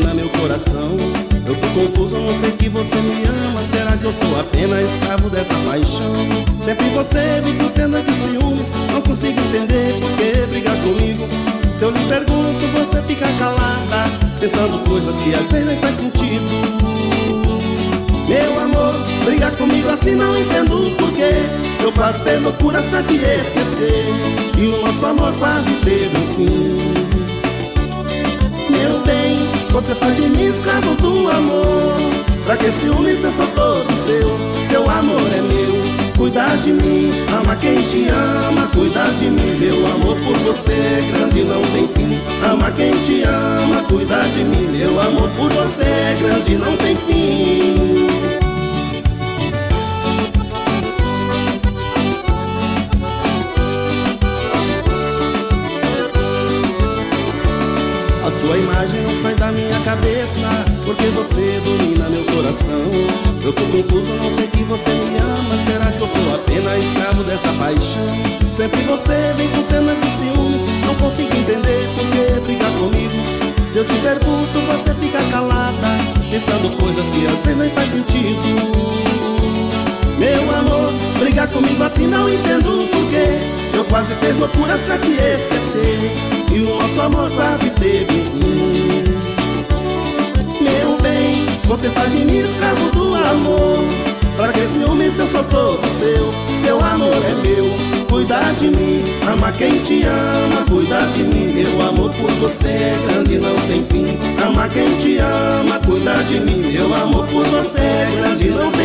domina meu coração. Eu tô confuso, não sei que você me ama. Será que eu sou apenas escravo dessa paixão? Sempre você vive cenas de ciúmes. Não consigo entender por que brigar comigo. Se eu lhe pergunto, você fica calada, pensando coisas que às vezes nem faz sentido. Meu amor, briga comigo assim, não entendo o porquê. Eu quase fiz loucuras pra te esquecer, e o nosso amor quase teve um fim. Meu bem, você faz de mim escravo do amor. Pra que ciúme se eu sou todo seu? Seu amor é meu. Cuidar de mim, ama quem te ama, cuidar de mim. Meu amor por você é grande, não tem fim. Ama quem te ama, cuidar de mim. Meu amor por você é grande, não tem fim. A sua imagem não sai da minha cabeça, porque você domina meu coração. Eu tô confuso, não sei que você me ama. Será que eu sou apenas escravo dessa paixão? Sempre você vem com cenas de ciúmes. Não consigo entender por que brigar comigo. Se eu te pergunto, você fica calada, pensando coisas que às vezes nem faz sentido. Meu amor, brigar comigo assim, não entendo o porquê. Eu quase fiz loucuras pra te esquecer, e o nosso amor quase teve um fim. Meu bem, você faz de mim escravo do amor. Pra que ciúme se eu sou todo seu? Seu amor é meu. Cuidar de mim, ama quem te ama, cuidar de mim. Meu amor por você é grande, não tem fim. Ama quem te ama, cuidar de mim. Meu amor por você é grande, não tem fim.